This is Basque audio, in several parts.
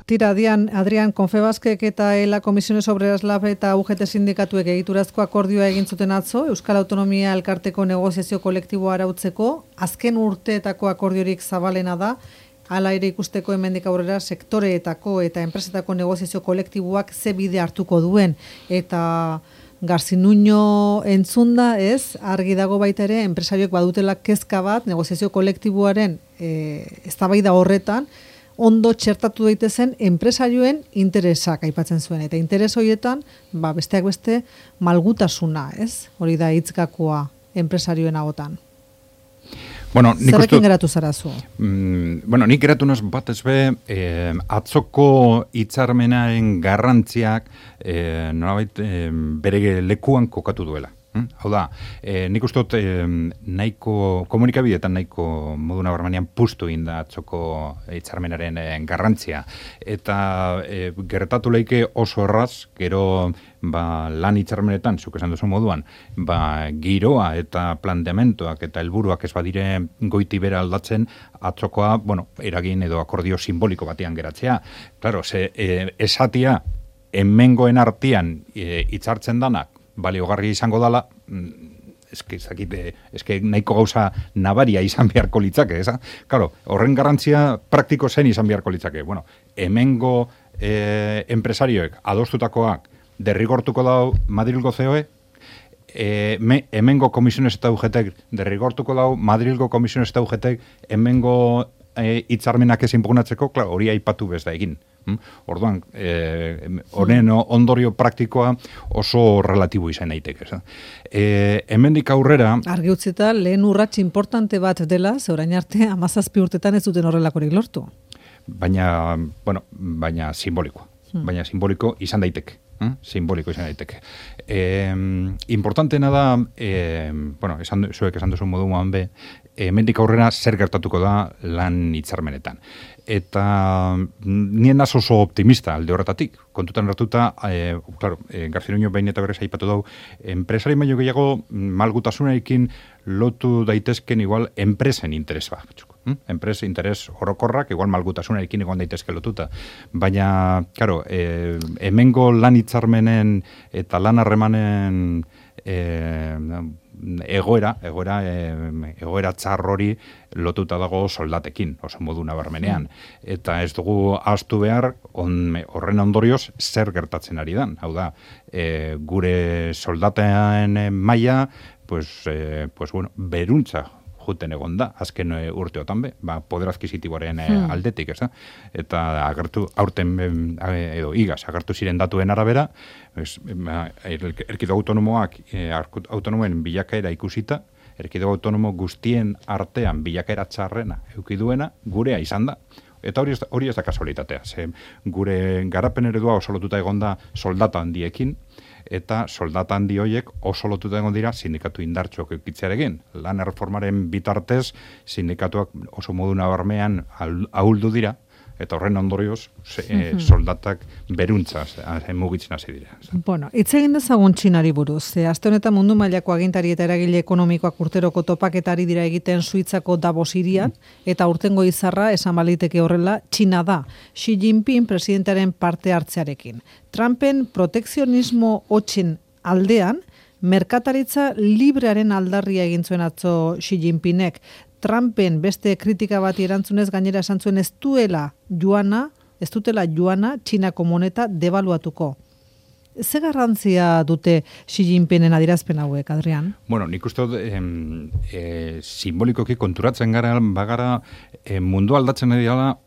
Tira, Adrian, Confebaskek eta ELA Comisiones Obreras Lab eta UGT sindikatuek egiturazko akordioa egin zuten atzo, Euskal Autonomia Elkarteko negoziazio kolektiboa arautzeko, azken urteetako akordiorik zabalena da, hala ere ikusteko hemendik aurrera sektoreetako eta enpresetako negoziazio kolektiboak ze bide hartuko duen, eta Garzinuño entzunda, ez, argi dago baita ere, enpresarioek badutela kezka bat, negoziazio kolektiboaren eztabaida horretan, ondo txertatu daitezen enpresarioen interesak aipatzen zuen. Eta interes horietan, besteak beste, malgutasuna, ez? Hori da hitzgakoa enpresarioen agotan. Zerrekin geratu zara zu? Nik geratu naz batez be, atzoko hitzarmenaren garrantziak nolabait bere lekuan kokatu duela. Hau da, nik uste dut nahiko komunikabideetan nahiko modu nabarmenean puztu inda atzoko hitzarmenaren garrantzia. Eta gertatu leike oso erraz, gero lan hitzarmenetan, zuk esan duzu moduan, giroa eta planteamentoak eta helburuak ez badire goiti bera aldatzen, atzokoa, eragin edo akordio simboliko batean geratzea. Claro, esatia, hemengoen artean hitzartzen danak, baliogarri izango dala, eske nahiko gauza nabaria izan beharko litzake, eza? Claro, horren garrantzia praktiko zen izan beharko litzake. Hemengo enpresarioek adostutakoak derrigortuko dau Madrilgo COE, hemengo komisiones eta UGTek derrigortuko dau Madrilgo komisiones eta UGTek hemengo hitzarmenak ez inpugnatzeko, hori aipatu bez da egin. Orduan, honen ondorio praktikoa oso relatibo izan daiteke. Hemendik aurrera... Argi utzita, lehen urrats importante bat dela, ze orain arte 17 urtetan ez duten horrelakorik lortu. Baina simbolikoa. Baina simboliko izan daiteke. Simboliko izan daiteke. Importantena da, zuek esan duzu moduan be, hemendik aurrera zer gertatuko da lan hitzarmenetan. Eta nien naz oso optimista alde horretatik. Kontutan hartuta, Garzinuño behin eta berrez aipatu dau, enpresari baino gehiago malgutasunarekin lotu daitezken igual enpresen interes batzuk. Interes orokorrak, igual malgutasunarekin egon daitezke lotuta. Baina, hemengo lan hitzarmenen eta lan harremanen egoera txar hori lotuta dago soldatekin, oso modu nabarmenean. Eta ez dugu ahaztu behar horren ondorioz zer gertatzen ari dan. Hau da, gure soldatean maila, beruntza juten egon da, azken urteotan be, poder adquisitiboaren aldetik, ez da? Eta aurten agertu ziren datuen arabera, erkidego autonomoen bilakaera ikusita, erkidego autonomo guztien artean bilakaera txarrena eukiduena gurea izan da. Eta hori ez da kasualitatea. Gure garapen eredua oso lotuta egon da soldata handiekin, eta soldata handi horiek oso lotuta egon dira sindikatu indartsuak eukitzearekin. Lan erreformaren bitartez sindikatuak oso modu nabarmean ahuldu dira, eta horren ondorioz soldatak beruntza mugitzen hasi dira. Hitz egin dezagun Txinari buruz. Aste honetan mundu mailako agintari eta eragile ekonomikoak urteroko topaketari dira egiten Suitzako Davos hirian, eta urtengo izarra esan baliteke horrela Txina da, Xi Jinping presidentearen parte hartzearekin. Trumpen protekzionismo hotxen aldean, merkataritza librearen aldarria egin zuen atzo Xi Jinpingek. Trumpen beste kritika bati erantzunez gainera esan zuen ez dutela joana Txinako moneta debaluatuko. Ze garrantzia dute Xi Jinpingen adierazpen hauek, Adrian? Nik uste dut simbolikoki konturatzen bagara mundu aldatzen ari dela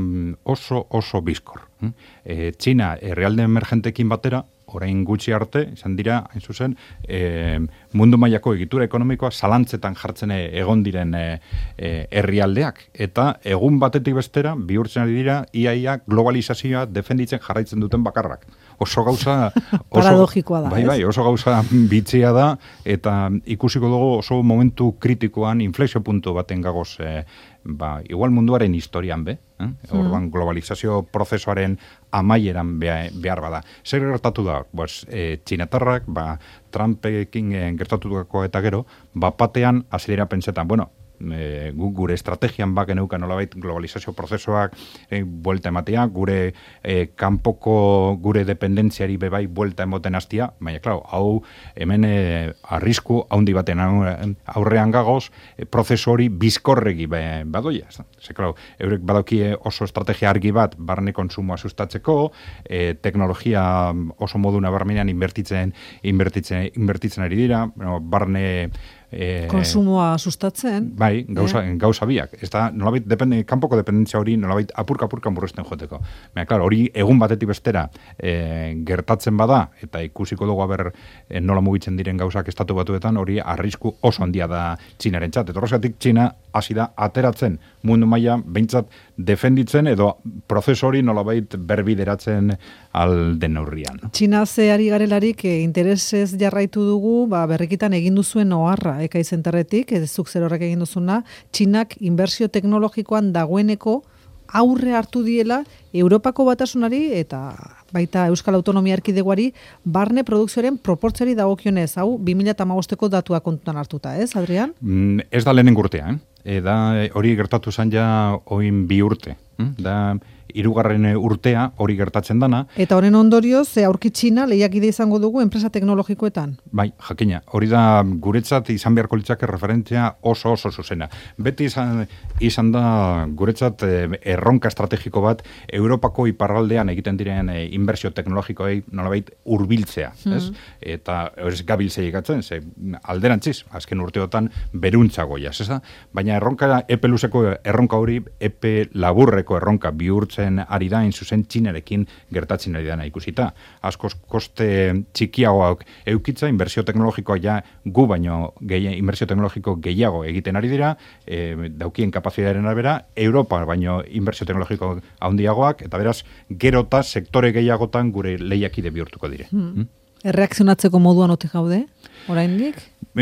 oso bizkor. Txina herrialde emergentekin batera, orain gutxi arte, izan dira, hain zuzen, mundu mailako egitura ekonomikoa zalantzetan jartzen egon diren herrialdeak. Eta egun batetik bestera, bihurtzen ari dira, iaia globalizazioa defenditzen jarraitzen duten bakarrak. Oso gauza... paradogikoa da, bai, oso gauza bitxia da, eta ikusiko dugu oso momentu kritikoan, inflexio puntu baten gagoz, igual munduaren historian be, orduan globalizazio prozesuaren amaieran behar bada. Zer gertatu da? Txinatarrak, Trumpekin gertatutako eta gero, batean hasi dira pentsetan, gure estrategian bageneukan nolabait globalizazio prozesuak buelta ematea, gure kanpoko gure dependentziari bebai buelta emoten hastia, baina, klaro, hau hemen arrisku haundi baten aurrean gagoz, prozesu hori bizkorregi badoia. Ze, klaro, eurek badaukie oso estrategia argi bat barne kontsumoa sustatzeko, teknologia oso modu nabarmenean inbertitzen ari dira, barne konsumoa sustatzen. Bai, gauza biak. Ez da, nolabait, kanpoko dependentzia hori nolabait apurka murrezten joteko. Baina, klaro, hori egun batetik bestera gertatzen bada, eta ikusiko dugu aber nola mugitzen diren gauzak estatu batuetan, hori arrisku oso handia da Txinaren txat. Eta horregatik Txina hasi da ateratzen mundu maila behintzat defenditzen edo prozesu hori nolabait berbideratzen alden neurrian. Txina zeari garelarik interesez jarraitu dugu, berrikitan egin duzuen oharra, Ekai Zenterretik, zuk zer horrek egin duzuna, Txinak inbertsio teknologikoan dagoeneko aurre hartu diela Europako Batasunari eta baita Euskal Autonomia Erkidegoari barne produkzioaren proportzioari dagokionez, hau 2015ko datua kontutan hartuta, ez, Adrian? Ez da lehenengo urtea, da hori gertatu zen ja oin 2 urte. Da 3. urtea hori gertatzen dana. Eta horren ondorioz, aurki Txina lehiakide izango dugu enpresa teknologikoetan. Bai, jakina. Hori da guretzat izan beharko litzake referentzia oso zuzena. Beti izan da guretzat erronka estrategiko bat Europako iparraldean egiten diren inbertsio teknologikoei nolabait hurbiltzea, ez? Eta ez gabiltzea ikatzen, ze alderantziz, azken urteotan beruntzagoia, ez da? Baina erronka epe luzeko erronka hori epe laburreko erronka bihurtzen ari da, zuzen Txinarekin gertatzen ari dana ikusita. Askoz koste txikiagoak eukitza, inbertsio teknologikoa ja gu baino inbertsio teknologiko gehiago egiten ari dira, daukien kapazitatearen arabera, Europa baino inbertsio teknologiko handiagoak, eta beraz, gerota sektore gehiagotan gure lehiakide bihurtuko dire. Erreakzionatzeko moduan ote gaude, oraindik?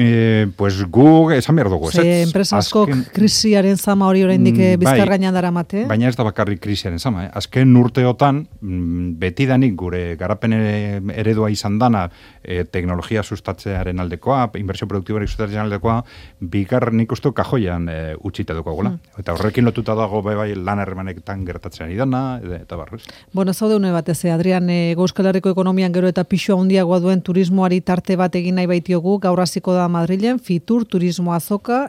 Pues gu esan behar dugu. Enpresa askok krisiaren zama hori oraindik bizkar gainean daramate. Baina ez da bakarrik krisiaren zama. Azken urteotan, betidanik gure garapen eredua izan dana, teknologia sustatzearen aldekoa, inbertsio produktiboari sustatzearen aldekoa, bigarren ikustu kajoian utxite dukogola. Eta horrekin lotuta dago bai lan harremanetan gertatzen ari dana, eta barrez. Bueno, zaude une batez, Adrian, Euskal Herriko ekonomian gero eta pixua handiagoa duen turismoari tarte bat egin nahi baitiogu, gaur hasiko da Madrilen, Fitur turismo azoka,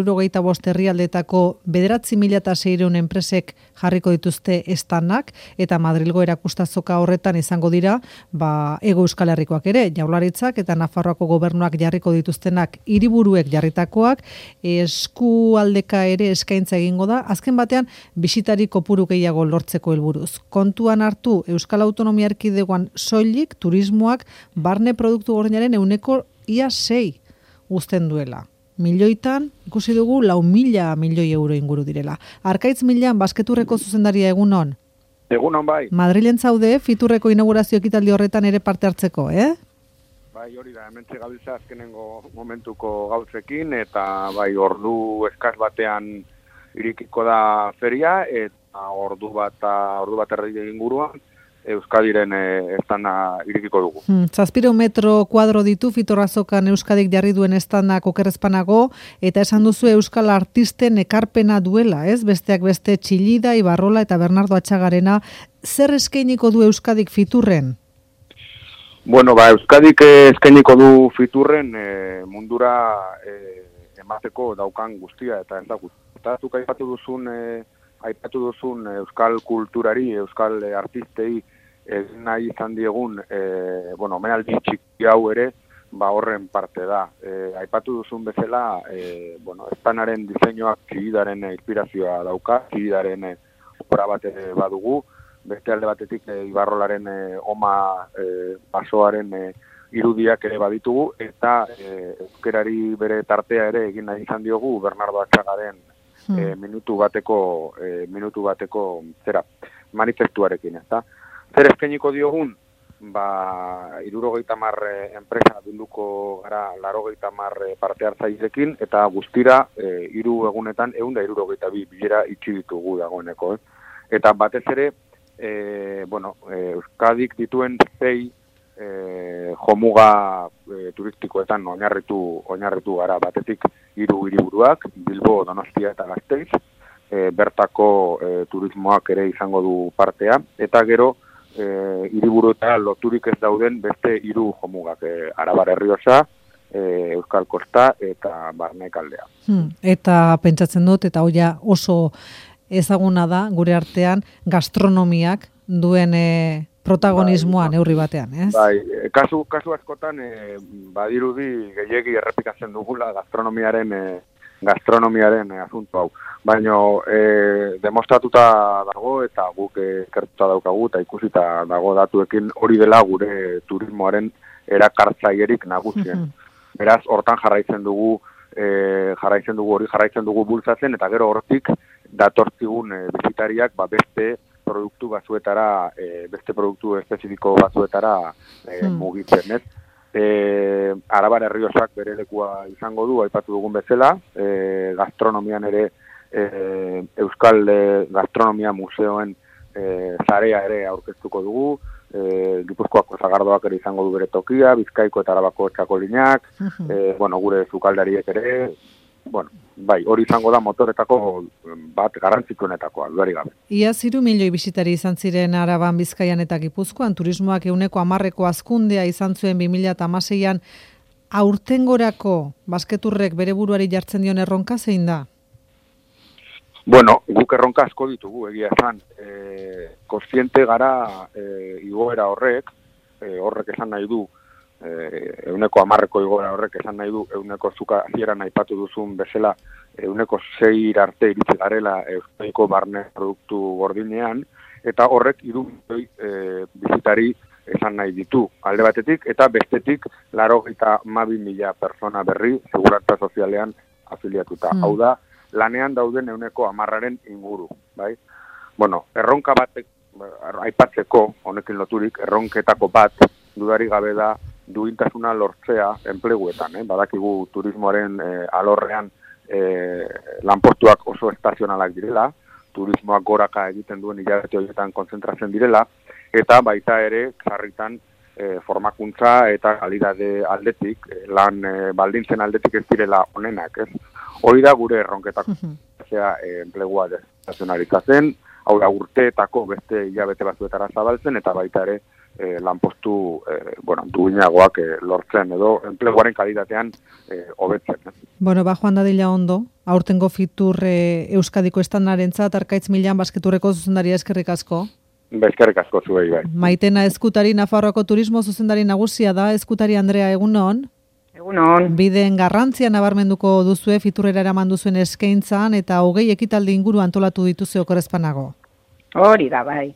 165 herrialdetako 9.600 enpresek jarriko dituzte estanak, eta Madrilgo erakustazoka horretan izango dira, Hego Euskal Herrikoak ere, Jaurlaritzak eta Nafarroako gobernuak jarriko dituztenak, hiriburuek jarritakoak, eskualdeka ere eskaintza egingo da, azken batean bisitari kopuru gehiago lortzeko helburuz. Kontuan hartu Euskal Autonomia Erkidegoan soilik turismoak barne produktu gordinaren 6% uzten duela. Milioitan, ikusi dugu, 4.000 milioi euro inguru direla. Arkaitz Milan, Basketurreko zuzendaria egunon? Egunon, bai. Madrilen zaude, Fiturreko inaugurazio ekitaldi horretan ere parte hartzeko, Bai, hori da, hementxe gabiltza azkenengo momentuko gauzekin, eta bai, ordu eskaz batean irikiko da feria, eta ordu bat erdi inguruan, Euskadiren estanda irikiko dugu. 700 metro kuadro ditu Fiturrazokan Euskadik jarri duen estandak okerrezpanago, eta esan duzu Euskal artisten ekarpena duela, ez? Besteak beste Txillida, Ibarrola eta Bernardo Atxagarena. Zer eskainiko du Euskadik Fiturren? Bueno, Euskadik eskainiko du Fiturren mundura emateko daukan guztia, eta ez da guztia. Zuk aipatu duzun euskal kulturari, euskal artistei nahi izan diegun, omenaldi txiki hau ere, horren parte da. Aipatu duzun bezala, estanaren diseinuak Txillidaren inspirazioa dauka, Txillidaren opera bat badugu, beste alde batetik Ibarrolaren oma basoaren irudiak ere baditugu, eta euskerari bere tartea ere egin nahi izan diogu Bernardo Atxagaren minutu bateko manifestuarekin, ezta? Zer eskainiko diogun? 70 enpresa bilduko gara 80 parte hartzaileekin, eta guztira 3 egunetan 162 bilera itxi ditugu dagoeneko, Eta batez ere, Euskadik dituen 6 jomuga turistikoetan oinarritu gara, batetik hiru hiriburuak, Bilbo, Donostia eta Gasteiz, bertako turismoak ere izango du partea, eta gero hiriburuetara loturik ez dauden beste hiru jomugak, Arabar Errioxa, Euskal Kosta eta Barnekaldea. Eta pentsatzen dut, eta hoia oso ezaguna da gure artean gastronomiak duen protagonismoa neurri batean, ez? Bai, kasu askotan badirudi gehiegi errepikatzen dugula gastronomiaren asunto hau. Baina demostratuta dago eta guk ikertuta daukagu eta ikusita dago datuekin hori dela gure turismoaren erakartzailerik nagusien. Beraz, hortan jarraitzen dugu bultzatzen eta gero hortik datortzigun bizitariak beste produktu batzuetara, beste produktu espezifiko batzuetara mugitzen, ez? Arabar Errioxak bere lekua izango du, aipatu dugun bezala, gastronomian ere Euskal Gastronomia Museoen zarea ere aurkeztuko dugu, Gipuzkoako Sagardoak ere izango du bere tokia, Bizkaiko eta Arabako txakolinak, gure sukaldariek ere, bai, hori izango da motoretako bat garrantzitsuenetakoa, dudarik gabe. Ia 3 milioi bisitari izan ziren Araban, Bizkaian eta Gipuzkoan, turismoak 10% hazkundea izan zuen 2016an, aurtengorako basketurrek bere buruari jartzen dion erronka zein da? Guk erronka asko ditugu, egia esan. Kontziente gara igoera horrek esan nahi du, 10% igoera horrek esan nahi du, 100 zuka hasieran aipatu duzun bezala, 6 arte iritsi garela Euskadiko barne produktu gordinean, eta horrek 3 milioi bizitari esan nahi ditu alde batetik, eta bestetik 92.000 pertsona berri segurantza sozialean afiliatuta. Hau da, lanean dauden 10%aren inguru, bai? Erronka batek aipatzeko, honekin loturik, erronketako bat dudarik gabe da duintasuna lortzea enpleguetan, badakigu turismoaren alorrean lanpostuak oso estazionalak direla, turismoak goraka egiten duen hilabete horietan kontzentratzen direla, eta baita ere sarritan formakuntza eta kalidade aldetik, lan baldintzen aldetik ez direla onenak, ez? Hori da gure erronketako, enplegua estazionalizatzen, hau da urteetako beste hilabete batzuetara zabaltzen, eta baita ere lanpostu duinagoak lortzen edo enpleguaren kalitatean hobetzen. Joan dadila ondo, aurtengo Fitur Euskadiko estandarentzat Arkaitz Milan basketurreko zuzendaria eskerrik asko. Eskerrik asko zuei, bai. Maitena Eskutari, Nafarroako turismo zuzendari nagusia da. Eskutari Andrea, egunon? Egunon. Bideen garrantzia nabarmenduko duzue Fiturrera eraman duzuen eskaintzan eta 20 ekitaldi inguru antolatu dituzue okorrezpanago. Hori da, bai.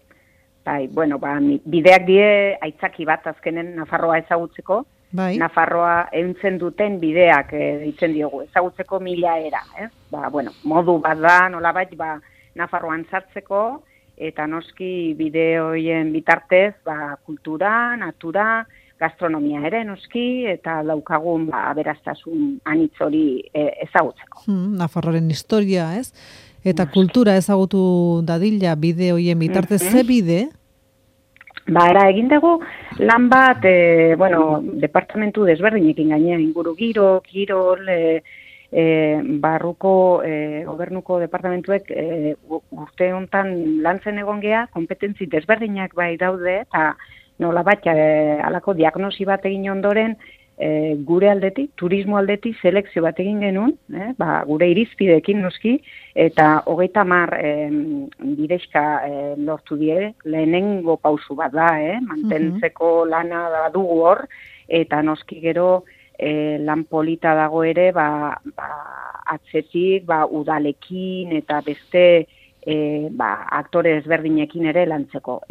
Bideak die aitzaki bat azkenen Nafarroa ezagutzeko. Bai. Nafarroa euntzen duten bideak ditzen diogu, ezagutzeko 1000 era, ez? Modu bat da, nolabait, Nafarroan sartzeko, eta noski bideoien bitartez, kultura, natura, gastronomia ere noski, eta daukagun aberastasun anitz hori ezagutzeko. Nafarroaren historia, ez? Eta kultura ezagutu dadila bideoien bitartez, ze bide? Egin dugu lan bat, departamentu desberdinekin gainea, inguru giro, kirol, barruko gobernuko departamentuek urte hontan lantzen egon gea, kompetentzi desberdinak bai daude, eta nola bat, alako diagnosi bat egin ondoren, gure aldetik, turismo aldetik, selekzio bat egin genuen, gure irizpideekin noski, eta 30 bidezka lortu die, lehenengo pausu bat da, mantentzeko lana da dugu hor, eta noski gero lan polita dago ere, atzetik, udalekin, eta beste aktore ezberdinekin ere lantzeko.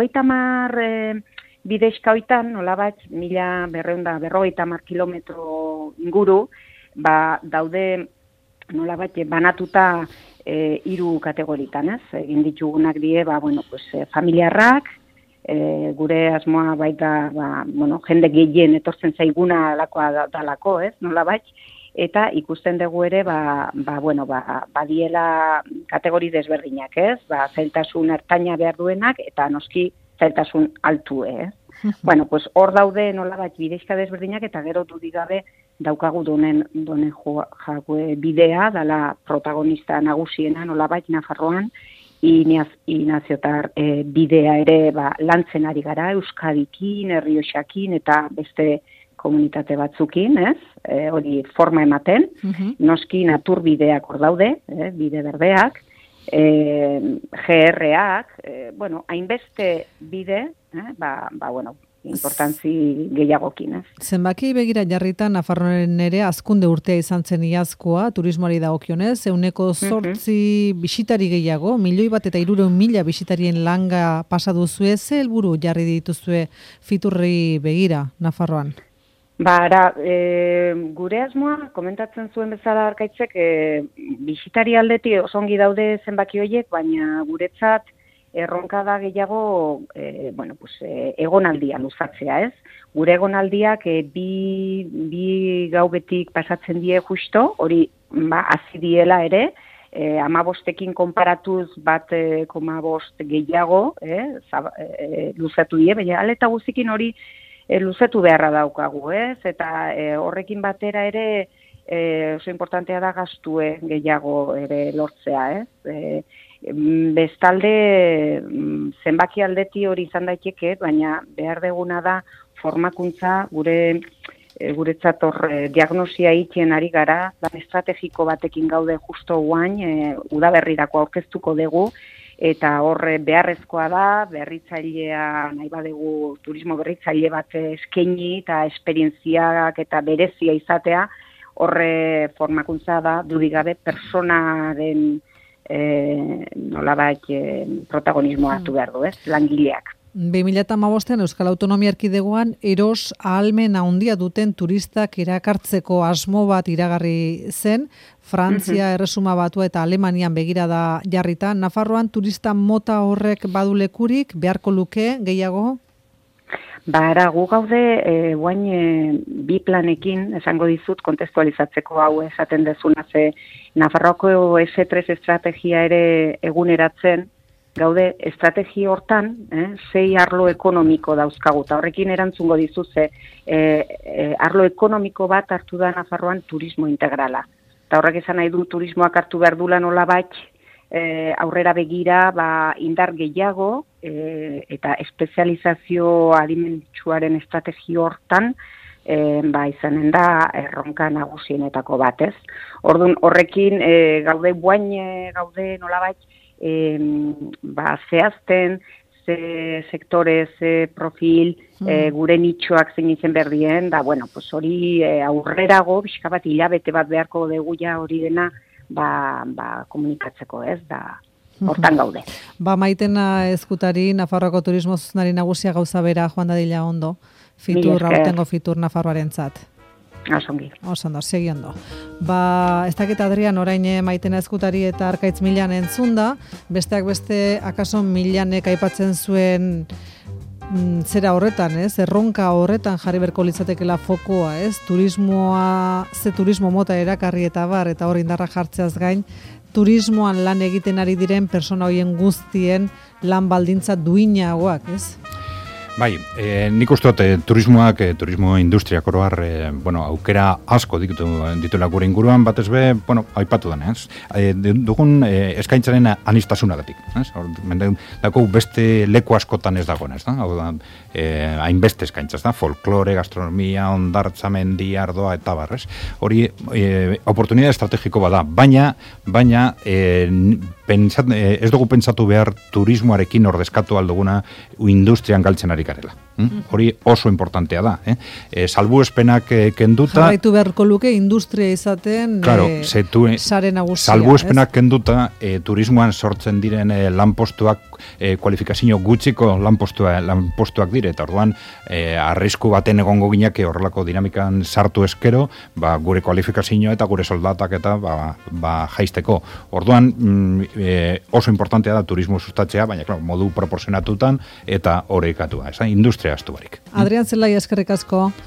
30 bidezka hoitan, nolabait, 1250 kilometro inguru, daude nolabait banatuta 3 kategoritan, ez? Egin ditugunak die, familiarrak, gure asmoa baita, jende gehien etortzen zaiguna alakoa dalako, ez? Nolabait, eta ikusten dugu ere, badiela kategori desberdinak, ez? Zailtasun ertaina behar duenak, eta noski zailtasun altu, ez? Hor daude nolabait bidezka desberdinak, eta gero dudik gabe daukagu donen jague bidea, dala protagonista nagusiena nolabait Nafarroan, Inaziotar bidea ere lantzen ari gara, Euskadikin, Errioxakin eta beste komunitate batzukin, ez? Hori forma ematen, noski naturbideak hor daude, bide berdeak, GR-ak, hainbeste bide, importantzi gehiagokin, ez? Zenbaki begira jarrita Nafarroaren ere azkunde urtea izan zen iazkoa, turismoari dagokionez, 8 bisitari gehiago, 1.300.000 bisitarien langa pasa duzue, ze helburu jarri dituzue Fiturri begira Nafarroan? Gure asmoa, komentatzen zuen bezala Arkaitzek, bisitari aldeti osongi daude zenbaki horiek, baina guretzat erronka da gehiago, egonaldia luzatzea, ez? Gure egonaldiak bi gaubetik pasatzen die justo, hori hasi diela ere, 15ekin konparatuz 1,5 gehiago, luzatu die, baina aleta guzikin hori luzatu beharra daukagu, ez? Eta horrekin batera ere oso importantea da gastue gehiago ere lortzea, ez? Bestalde zenbaki aldeti hori izan daiteke, baina behar deguna da formakuntza guretzat hor diagnosia egiten ari gara, lan estrategiko batekin gaude justo guain, udaberrirako aurkeztuko dugu, eta hor beharrezkoa da, berritzailea nahi badegu turismo berritzaile bat eskaini eta esperientziak eta berezia izatea, horre formakuntza da, dudigabe personaren nolabait protagonismoa hartu behar du, ez? Langileak. 2015 Euskal Autonomia Erkidegoan eros ahalmen handia duten turistak erakartzeko asmo bat iragarri zen, Frantzia, Erresuma Batua eta Alemanian begirada jarrita. Nafarroan turista mota horrek badu lekurik, beharko luke gehiago? Gu gaude, guain bi planekin, esango dizut, kontestualizatzeko hau esaten dezuna, ze Nafarroako S3 estrategia ere eguneratzen, gaude estrategi hortan, 6 arlo ekonomiko dauzkagu, eta horrekin erantzungo dizutze, arlo ekonomiko bat hartu da Nafarroan turismo integrala. Eta horrek esan nahi du turismoak hartu behar dula nolabait, aurrera begira indar gehiago eta espezializazio adimentsuaren estrategi hortan izanen da erronka nagusienetako batez. Orduan horrekin gaude gaude nolabait zehazten ze sektore, ze profil, gure nitxoak zein izen berdien, hori aurrerago, bizka bat hilabete bat beharko dugu ja hori dena komunikatzeko, ez, da hortan gaude. Maitena Ezkutari, Nafarroako turismo zuzendari nagusia gauza bera, joan dadila ondo, aurtengo Fitur Nafarroarentzat. Osondo, segi ondo. Ez dakit Adrian, orain Maitena Ezkutari eta Arkaitz Milan entzunda, besteak beste, akaso Milanek aipatzen zuen zera horretan, ez? Erronka horretan jarri berko litzatekela fokoa, ez? Turismo mota erakarri eta eta hor indarra jartzeaz gain, turismoan lan egiten ari diren persona horien guztien lan baldintza duinagoak, ez? Nik uste dut turismo industriak oroar, aukera asko dituela gure inguruan, batez be, aipatu dena, ez? Dugun eskaintzaren anistasunagatik, ez? Dako beste leku askotan ez dagoen, ez da? Hau da, hainbeste eskaintzaz da, folklore, gastronomia, ondartza, mendi, ardoa, eta barrez. Hori, oportunidad estrategiko bada, baina ez dugu pentsatu behar turismoarekin ordezkatu alduguna industrian galtzen ari garela. Hori oso importantea da. Salbuespenak kenduta... Jarraitu beharko luke industria izaten sare nagusia. Salbuespenak kenduta turismoan sortzen diren lanpostuak kualifikazio gutxiko lanpostuak dire, eta orduan arrisku baten egongo gineak horrelako dinamikan sartu eskero, gure kualifikazioa eta gure soldatak eta jaisteko. Orduan oso importantea da turismo sustatzea, baina modu proporzionatutan eta horrekatua, industria astu barik. Adrian Zelai, eskerrik asko.